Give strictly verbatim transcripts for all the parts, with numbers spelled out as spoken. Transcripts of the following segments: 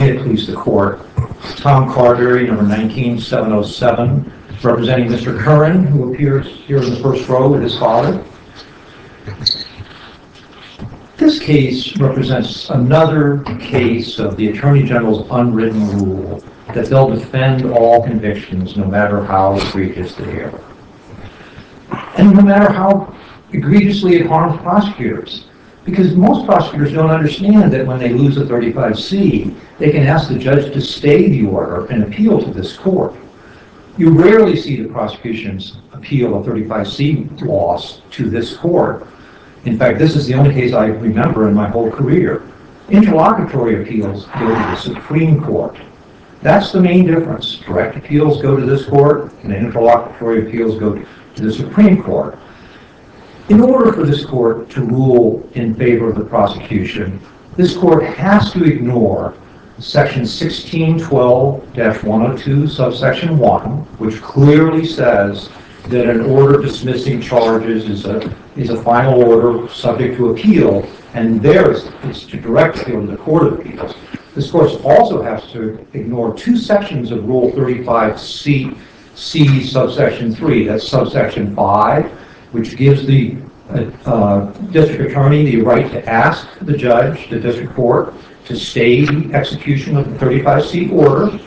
May it please the court. Tom Carberry, number nineteen seven oh seven, representing Mister Curran, who appears here in the first row with his father. This case represents another case of the Attorney General's unwritten rule that they'll defend all convictions no matter how egregious they are. And no matter how egregiously it harms prosecutors. Because most prosecutors don't understand that when they lose a thirty-five C, they can ask the judge to stay the order and appeal to this court. You rarely see the prosecutions appeal a thirty-five C loss to this court. In fact, this is the only case I remember in my whole career. Interlocutory appeals go to the Supreme Court. That's the main difference. Direct appeals go to this court, and interlocutory appeals go to the Supreme Court. In order for this court to rule in favor of the prosecution, this court has to ignore section sixteen twelve dash one oh two subsection one, which clearly says that an order dismissing charges is a is a final order subject to appeal, and theirs is to direct appeal to the Court of Appeals. This court also has to ignore two sections of Rule thirty-five C, C subsection three. That's subsection five, which gives the uh, uh, district attorney the right to ask the judge, the district court, to stay the execution of the thirty-five C order.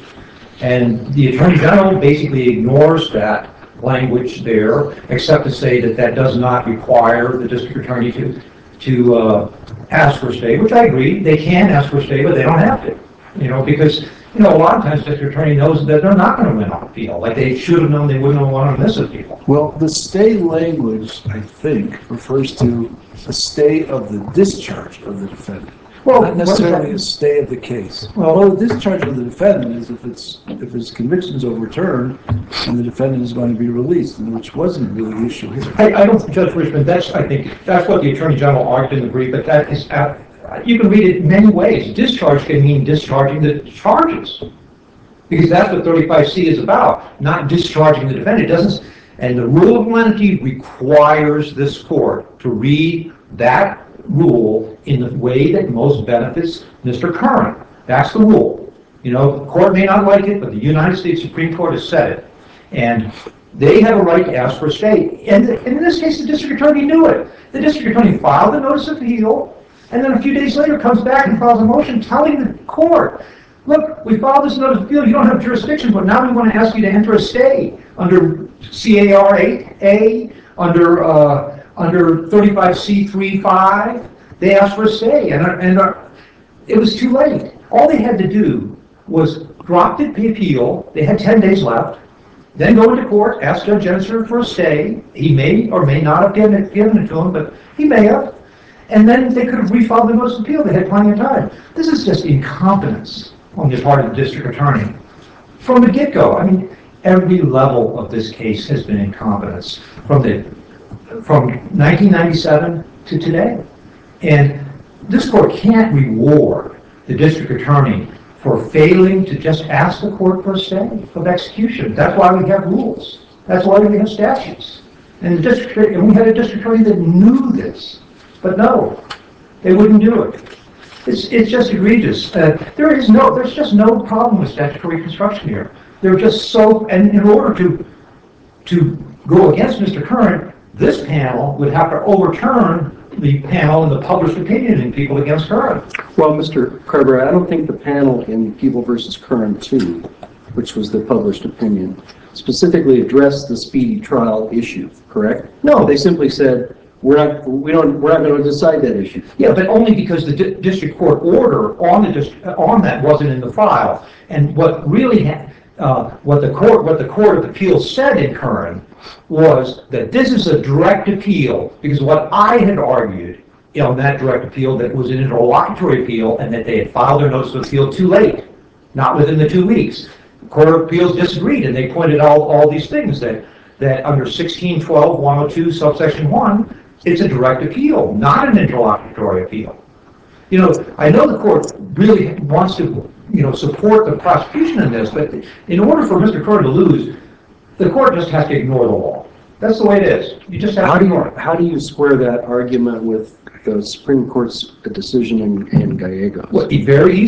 And the Attorney General basically ignores that language there, except to say that that does not require the district attorney to to uh, ask for a stay, which I agree. They can ask for a stay, but they don't have to. You know, because you know a lot of times the district attorney knows that they're not going to win on appeal. Like they should have known they wouldn't have won on this appeal. Well, the stay language, I think, refers to a stay of the discharge of the defendant. Well, not necessarily a stay of the case. Well, well, the discharge of the defendant is if it's if his conviction is overturned and the defendant is going to be released, and which wasn't really the issue here. I, I don't, Judge Richmond. That's I think that's what the Attorney General argued in the brief. But that is, uh, you can read it many ways. Discharge can mean discharging the charges, because that's what thirty-five C is about, not discharging the defendant. It doesn't. And the rule of lenity requires this court to read that rule in the way that most benefits Mister Curran. That's the rule. You know, the court may not like it, but the United States Supreme Court has said it. And they have a right to ask for a stay. And, and in this case, the district attorney knew it. The district attorney filed a notice of appeal, and then a few days later comes back and files a motion telling the court, look, we filed this notice of appeal, you don't have jurisdiction, but now we want to ask you to enter a stay under C A R eight A, under uh, under thirty-five C three five. They asked for a stay, and, and uh, it was too late. All they had to do was drop the appeal. They had ten days left. Then go into court, ask Judge Enser for a stay. He may or may not have given it, given it to him, but he may have. And then they could have refiled the notice of appeal. They had plenty of time. This is just incompetence on the part of the district attorney. From the get-go, I mean, every level of this case has been incompetence. From the from nineteen ninety-seven to today. And this court can't reward the district attorney for failing to just ask the court for a stay of execution. That's why we have rules. That's why we have statutes. And the district, and we had a district attorney that knew this, but no, they wouldn't do it. It's it's just egregious. Uh, there is no, there's just no problem with statutory construction here. They're just so, and in order to to go against Mister Curran, this panel would have to overturn the panel and the published opinion in People Against Curran. Well, Mister Carberry, I don't think the panel in People versus Curran two, which was the published opinion, specifically addressed the speedy trial issue, correct? No. They simply said, we're not, we don't, we're not going to decide that issue. Yeah, but only because the di district court order on the dist on that wasn't in the file. And what really had, uh, what the court, what the Court of Appeals said in Curran was that this is a direct appeal, because what I had argued you know, that direct appeal that was an interlocutory appeal, and that they had filed their notice of appeal too late, not within the two weeks. The Court of Appeals disagreed, and they pointed out all these things that, that under sixteen twelve one oh two subsection one, it's a direct appeal, not an interlocutory appeal. You know, I know the court really wants to, you know, support the prosecution in this, but in order for Mister Curran to lose, the court just has to ignore the law. That's the way it is. You just have how to do ignore you, it. How do you square that argument with the Supreme Court's decision in, in Gallego? Well, very easily.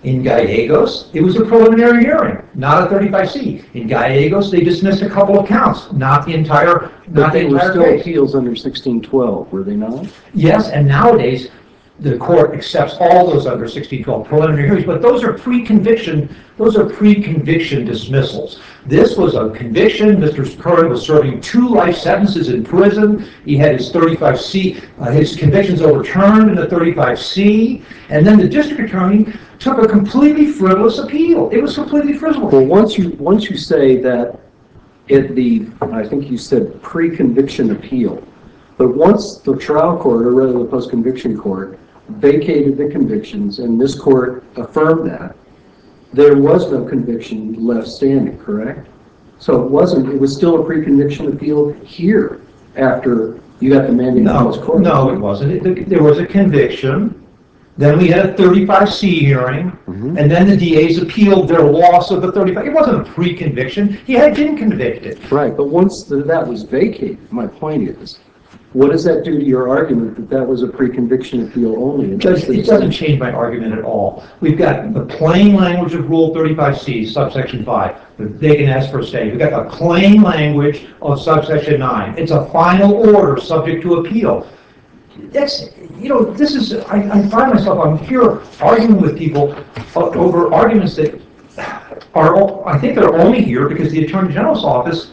In Gallegos, it was a preliminary hearing, not a thirty-five C. In Gallegos, they dismissed a couple of counts, not the entire, But not the they were entire still case. appeals under sixteen twelve, were they not? Yes, and nowadays, the court accepts all those under sixteen twelve preliminary hearings, but those are pre-conviction, those are pre-conviction dismissals. This was a conviction. Mister Curran was serving two life sentences in prison. He had his thirty-five C, uh, his convictions overturned in the thirty-five C, and then the district attorney took a completely frivolous appeal. It was completely frivolous. Well, once you, once you say that it, the, I think you said pre-conviction appeal, but once the trial court, or rather the post-conviction court, vacated the convictions and this court affirmed that, there was no conviction left standing, correct? So it wasn't, it was still a pre-conviction appeal here after you got the mandate from this No, court. no, it wasn't. It- There was a conviction. Then we had a thirty-five C hearing, Mhm. and then the D As appealed their loss of the thirty-five. It wasn't a pre-conviction. He had been convicted. Right, but once the, that was vacated, my point is, what does that do to your argument that that was a pre-conviction appeal only? It doesn't, it doesn't change my argument at all. We've got the plain language of Rule thirty-five C, subsection five, that they can ask for a stay. We've got the plain language of subsection nine. It's a final order subject to appeal. That's, you know, this is, I, I find myself, I'm here arguing with people o- over arguments that are, I think they're only here because the Attorney General's office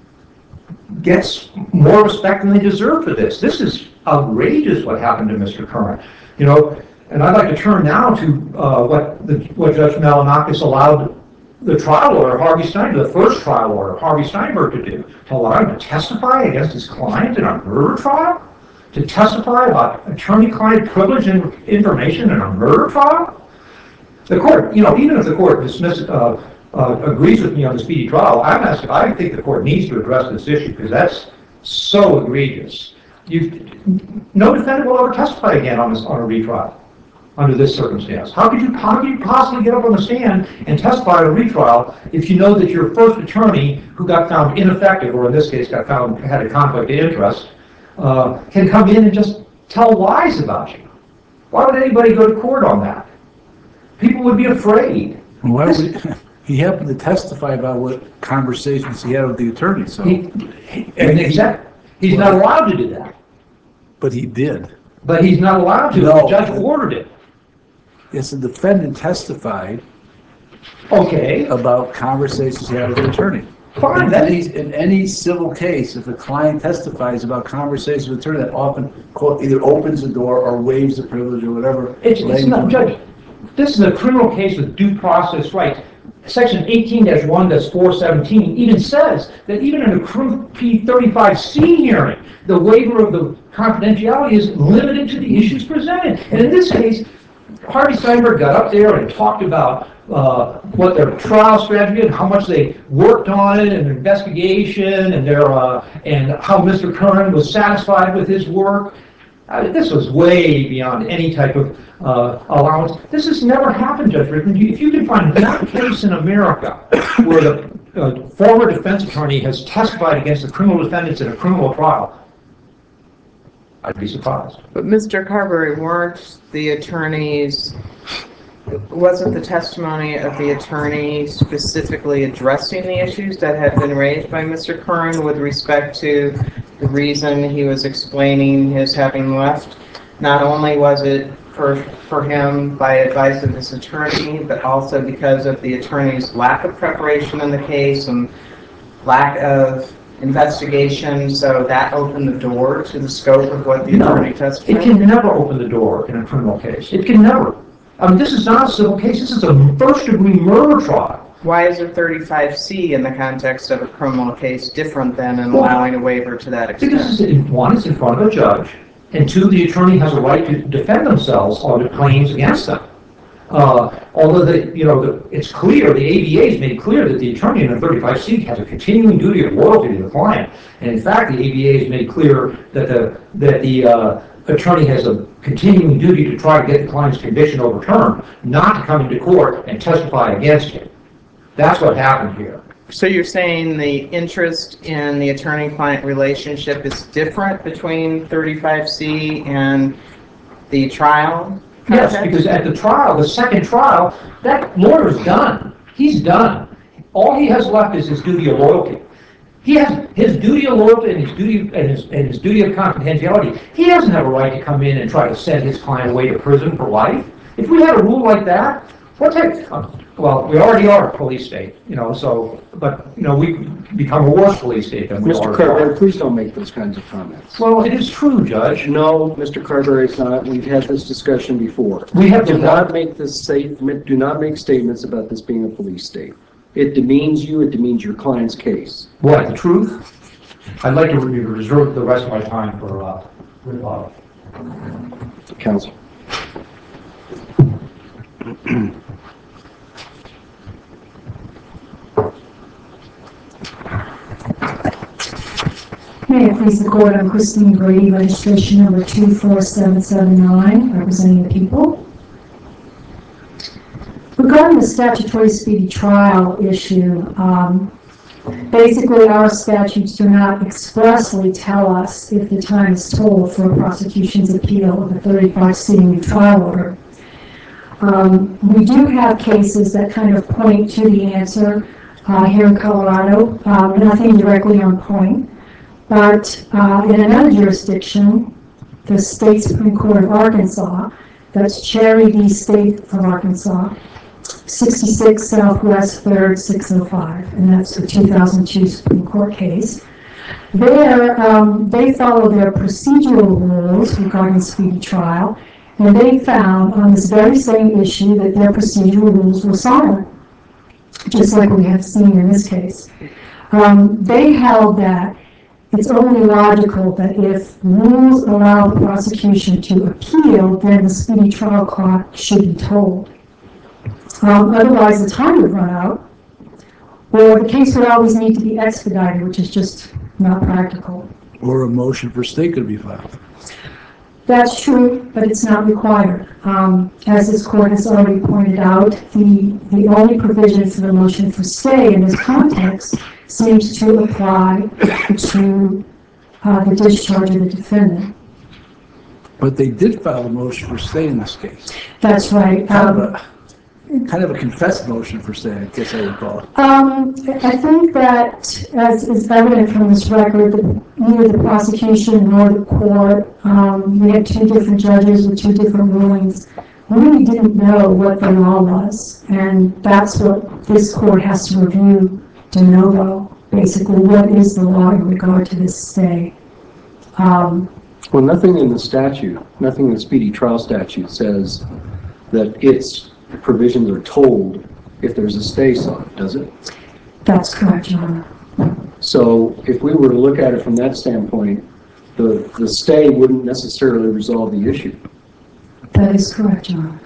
gets more respect than they deserve for this. This is outrageous what happened to Mister Curran. You know, and I'd like to turn now to uh, what the, what Judge Malinakis allowed the trial lawyer, Harvey Steinberg, the first trial lawyer, Harvey Steinberg, to do, to allow him to testify against his client in a murder trial, to testify about attorney-client privilege and information in a murder trial. The court, you know, even if the court dismisses, uh, uh, agrees with me on the speedy trial, I'm asking, I think the court needs to address this issue because that's so egregious. You, no defendant will ever testify again on this on a retrial under this circumstance. How could you how could you possibly get up on the stand and testify at a retrial if you know that your first attorney, who got found ineffective, or in this case got found had a conflict of interest, uh, can come in and just tell lies about you? Why would anybody go to court on that? People would be afraid. Why would, he happened to testify about what conversations he had with the attorney, so. He, he, and exact, he's not allowed to do that. But he did. But he's not allowed to. No. The judge ordered it. Yes, the defendant testified Okay, about conversations he had with the attorney. fine. In That any, is, in any civil case, if a client testifies about conversations with an attorney, that often quote, either opens the door or waives the privilege or whatever. it's, it's not, Judge, this is a criminal case with due process rights. Section eighteen dash one dash four seventeen even says that even in a P thirty-five C hearing, the waiver of the confidentiality is limited to the issues presented. And in this case, Harvey Steinberg got up there and talked about uh, what their trial strategy and how much they worked on it and investigation and their uh, and how Mister Curran was satisfied with his work. Uh, this was way beyond any type of uh, allowance. This has never happened, Judge Rickman. If you can find one case in America where the uh, former defense attorney has testified against the criminal defendants in a criminal trial, I'd be surprised. But Mister Carberry, weren't the attorneys, wasn't the testimony of the attorney specifically addressing the issues that had been raised by Mister Curran with respect to the reason he was explaining his having left? Not only was it for, for him by advice of his attorney, but also because of the attorney's lack of preparation in the case and lack of investigation, so that opened the door to the scope of what the No, attorney it testified? can never open the door in a criminal case. It can never. I mean, this is not a civil case. This is a first-degree murder trial. Why is a thirty-five C in the context of a criminal case different than in allowing a waiver to that Because extent? it's in, one, it's in front of a judge, and two, the attorney has a right to defend themselves on the claims against them. Uh, although the, you know, the, it's clear, the A B A has made clear that the attorney in a thirty-five C has a continuing duty of loyalty to the client. And in fact, the A B A has made clear that the, that the uh, attorney has a continuing duty to try to get the client's conviction overturned, not to come into court and testify against him. That's what happened here. So you're saying the interest in the attorney-client relationship is different between thirty-five C and the trial? Yes, context? because at the trial, the second trial, that lawyer's done. He's done. All he has left is his duty of loyalty. He has his duty of loyalty and his duty and his, and his duty of confidentiality. He doesn't have a right to come in and try to send his client away to prison for life. If we had a rule like that, what type? Uh, well, we already are a police state, you know. So, but you know, we become a worse police state than we Mister are. Carberry, please don't make those kinds of comments. Well, it is true, Judge. No, Mister Carberry, it's not. We've had this discussion before. We have Do to not make this statement. Do not make statements about this being a police state. It demeans you. It demeans your client's case. What, the truth? I'd like to reserve the rest of my time for uh, rebuttal. Counsel. May it please the court, I'm Christine Brady, registration number two four seven seven nine, representing the people. Regarding the statutory speedy trial issue, um, basically our statutes do not expressly tell us if the time is told for a prosecution's appeal of a thirty-five C new trial order. Um, we do have cases that kind of point to the answer uh, here in Colorado, um, nothing directly on point. But uh, in another jurisdiction, the State Supreme Court of Arkansas, that's Cherry v. State of Arkansas, sixty-six Southwest third six oh five, and that's the two thousand two Supreme Court case. There, um, they follow their procedural rules regarding speedy trial, and they found on this very same issue that their procedural rules were silent, just like we have seen in this case. Um, they held that it's only logical that if rules allow the prosecution to appeal, then the speedy trial clock should be told. Um, otherwise, the time would run out, or the case would always need to be expedited, which is just not practical. Or a motion for stay could be filed. That's true, but it's not required. Um, as this court has already pointed out, the, the only provision for the motion for stay in this context seems to apply to uh, the discharge of the defendant. But they did file a motion for stay in this case. That's right. Kind Um, of a, kind of a confessed motion for stay, I guess I would call it. Um, I think that, as is evident from this record, that neither the prosecution nor the court, um, we had two different judges with two different rulings, really didn't know what the law was. And that's what this court has to review de novo, basically, what is the law in regard to this stay. Um, Well, nothing in the statute, nothing in the speedy trial statute says that its provisions are told if there's a stay sought, does it? That's correct, Your Honor. So if we were to look at it from that standpoint, the, the stay wouldn't necessarily resolve the issue. That is correct, Your Honor.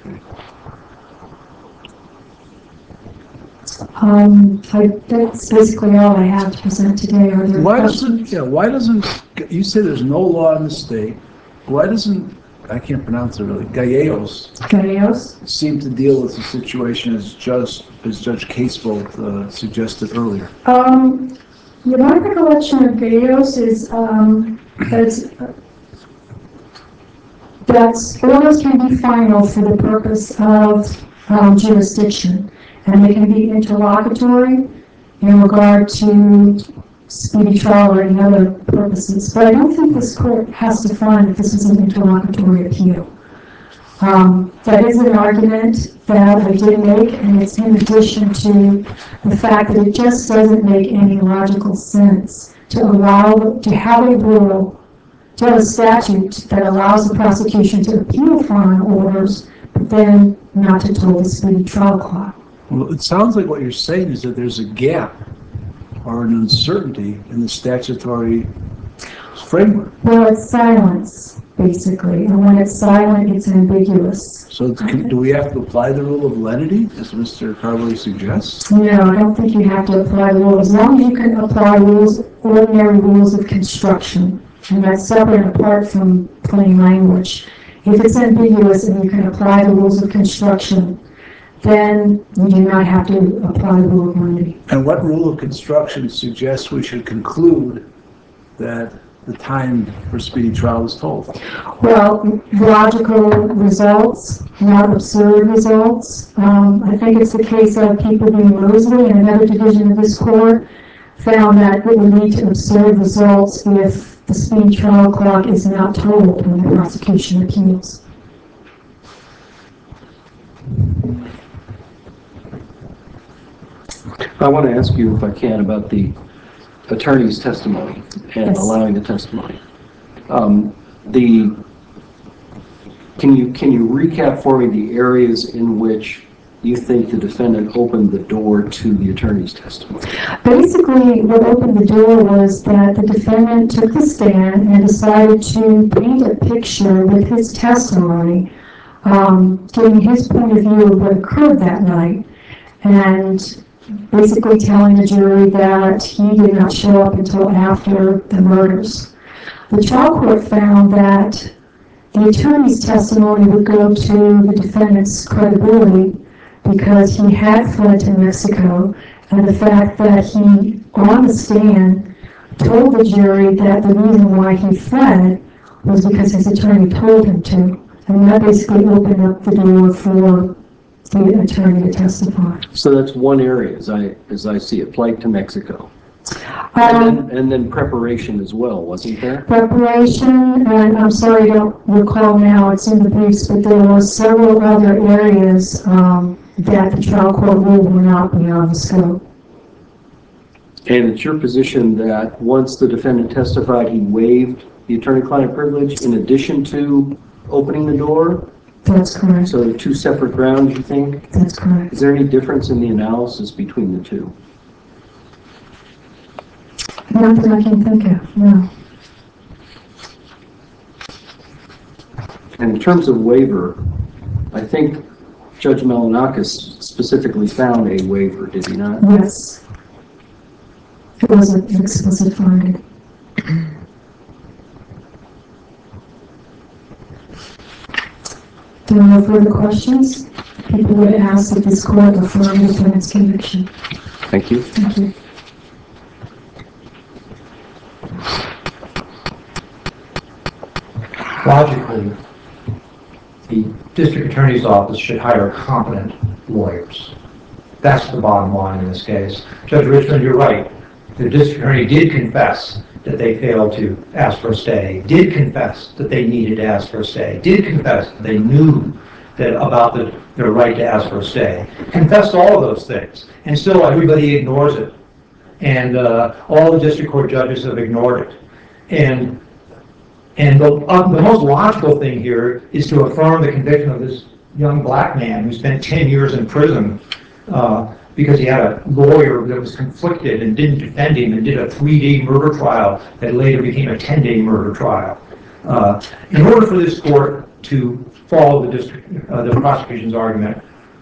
Um, I, that's basically all I have to present today. Are there Why questions? doesn't, yeah, why doesn't, you say there's no law in the state, why doesn't, I can't pronounce it really, Gallegos Gallegos? seem to deal with the situation as just, as Judge Casebolt uh, suggested earlier? Um, yeah, my recollection of Gallegos is, um, that that orders can be final for the purpose of um, jurisdiction, and they can be interlocutory in regard to speedy trial or any other purposes. But I don't think this court has to find that this is an interlocutory appeal. Um, that is an argument that I did make, and it's in addition to the fact that it just doesn't make any logical sense to allow, to have a rule, to have a statute that allows the prosecution to appeal final orders, but then not to toll the speedy trial clock. Well, it sounds like what you're saying is that there's a gap or an uncertainty in the statutory framework. Well, it's silence, basically, and when it's silent, it's ambiguous. So can, do we have to apply the rule of lenity, as Mister Carberry suggests? No, I don't think you have to apply the rule, as long as you can apply rules, ordinary rules of construction, and that's separate and apart from plain language. If it's ambiguous and you can apply the rules of construction, then you do not have to apply the rule of lenity. And what rule of construction suggests we should conclude that the time for speedy trial was told? Well, logical results, not absurd results. Um, I think it's the case of People v. Mosley in another division of this court found that it would lead to absurd results if the speedy trial clock is not told when the prosecution appeals. I want to ask you, if I can, about the attorney's testimony and Yes. allowing the testimony. Um, the can you can you recap for me the areas in which you think the defendant opened the door to the attorney's testimony? Basically, what opened the door was that the defendant took the stand and decided to paint a picture with his testimony, um, giving his point of view of what occurred that night, and basically telling the jury that he did not show up until after the murders. The trial court found that the attorney's testimony would go to the defendant's credibility because he had fled to Mexico, and the fact that he, on the stand, told the jury that the reason why he fled was because his attorney told him to. And that basically opened up the door for the attorney to testify. So that's one area, as I as I see it, flight to Mexico, Um, and, then, and then preparation as well, wasn't there? Preparation, and I'm sorry I don't recall now, it's in the briefs, but there were several other areas um, that the trial court ruled were not beyond the scope. And it's your position that once the defendant testified, he waived the attorney-client privilege in addition to opening the door? That's correct. So two separate grounds, you think? That's correct. Is there any difference in the analysis between the two? Not that I can think of, no. And in terms of waiver, I think Judge Melanakis specifically found a waiver, did he not? Yes. It was an explicit finding. There are no further questions. People would ask that this court affirm the defendant's conviction. Thank you. Thank you. Logically, the district attorney's office should hire competent lawyers. That's the bottom line in this case. Judge Richmond, you're right. The district attorney did confess that they failed to ask for a stay, did confess that they needed to ask for a stay, did confess that they knew that about the, their right to ask for a stay, confessed all of those things, and still everybody ignores it. And uh, all the district court judges have ignored it. And And the, uh, the most logical thing here is to affirm the conviction of this young black man who spent ten years in prison uh, because he had a lawyer that was conflicted and didn't defend him and did a three-day murder trial that later became a ten-day murder trial. Uh, in order for this court to follow the district, uh, the prosecution's argument,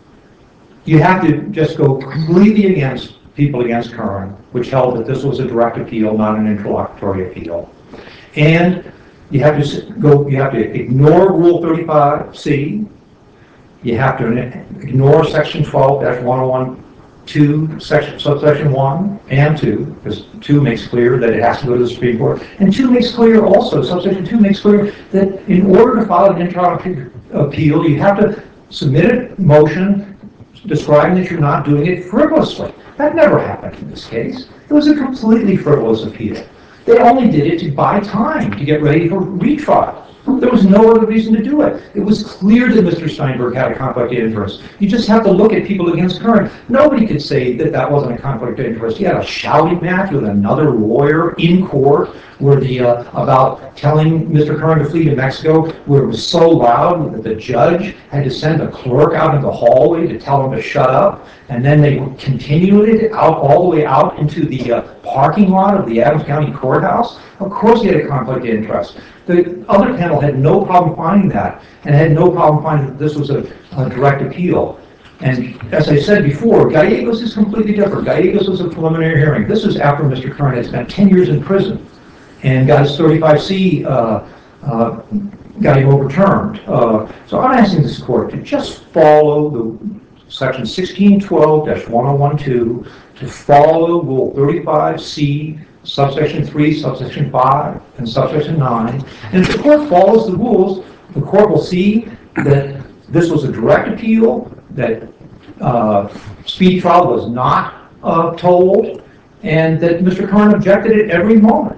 you have to just go completely against People Against Curran, which held that this was a direct appeal, not an interlocutory appeal. And you have to go. You have to ignore Rule thirty-five C. You have to ignore Section twelve dash one oh one two, section subsection one and two, because two makes clear that it has to go to the Supreme Court, and two makes clear also. Subsection two makes clear that in order to file an interlocutory appeal, you have to submit a motion describing that you're not doing it frivolously. That never happened in this case. It was a completely frivolous appeal. They only did it to buy time, to get ready for retrial. There was no other reason to do it. It was clear that Mister Steinberg had a conflict of interest. You just have to look at People Against Curran. Nobody could say that that wasn't a conflict of interest. He had a shouting match with another lawyer in court where the uh, about telling Mister Curran to flee to Mexico, where it was so loud that the judge had to send a clerk out in the hallway to tell him to shut up. And then they continued it out all the way out into the uh, parking lot of the Adams County Courthouse. Of course he had a conflict of interest. The other panel had no problem finding that, and had no problem finding that this was a, a direct appeal. And as I said before, Gallegos is completely different. Gallegos was a preliminary hearing. This was after Mister Curran had spent ten years in prison and got his thirty-five C, uh, uh, got him overturned. Uh, so I'm asking this court to just follow the Section sixteen twelve dash one oh one two, to follow Rule thirty-five C subsection three, subsection five, and subsection nine. And if the court follows the rules, the court will see that this was a direct appeal, that uh, speedy trial was not uh, told, and that Mister Curran objected at every moment.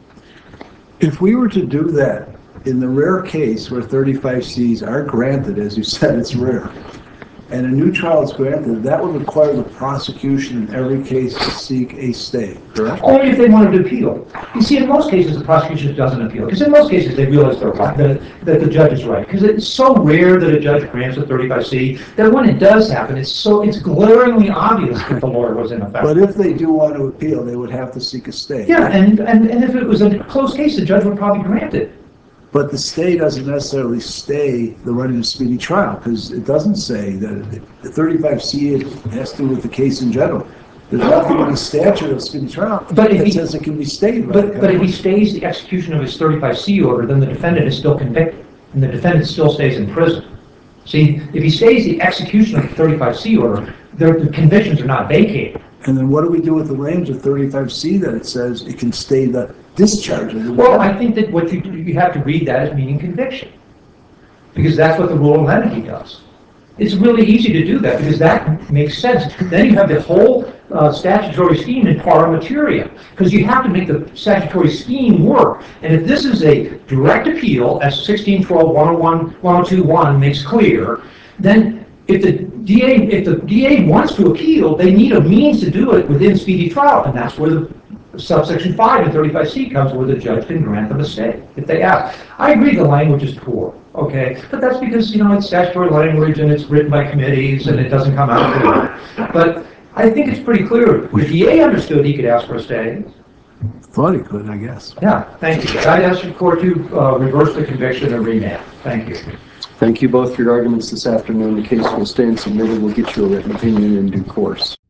If we were to do that, in the rare case where thirty-five Cs are granted, as you said, it's rare, and a new trial is granted, that would require the prosecution in every case to seek a stay, correct? Only if they wanted to appeal. You see, in most cases, the prosecution doesn't appeal, because in most cases, they realize they're right, that, that the judge is right. Because it's so rare that a judge grants a thirty-five C, that when it does happen, it's so, it's glaringly obvious that the lawyer was ineffective. But if they do want to appeal, they would have to seek a stay. Yeah, and, and, and if it was a close case, the judge would probably grant it. But the stay doesn't necessarily stay the running of speedy trial, because it doesn't say that the thirty-five C has to do with the case in general. There's nothing in the statute of speedy trial But if that he- says it can be stayed. But, but if he stays the execution of his thirty-five C order, then the defendant is still convicted, and the defendant still stays in prison. See, if he stays the execution of the thirty-five C order, the the convictions are not vacated. And then what do we do with the language of thirty-five C that it says it can stay the discharge of the Well, I think that what you, you have to read that as meaning conviction, because that's what the rule of lenity does. It's really easy to do that, because that makes sense. Then you have the whole uh, statutory scheme in para materia, because you have to make the statutory scheme work. And if this is a direct appeal, as sixteen twelve one oh one, one oh two one makes clear, then if the D A, if the D A wants to appeal, they need a means to do it within speedy trial, and that's where the subsection five and thirty-five C comes, where the judge can grant them a stay if they ask. I agree the language is poor, okay, but that's because, you know, it's statutory language and it's written by committees and it doesn't come out clear. But I think it's pretty clear. The D A understood he could ask for a stay. Thought he could, I guess. Yeah, thank you. I'd ask the court to uh, reverse the conviction and remand. Thank you. Thank you both for your arguments this afternoon. The case will stand submitted. We'll get you a written opinion in due course.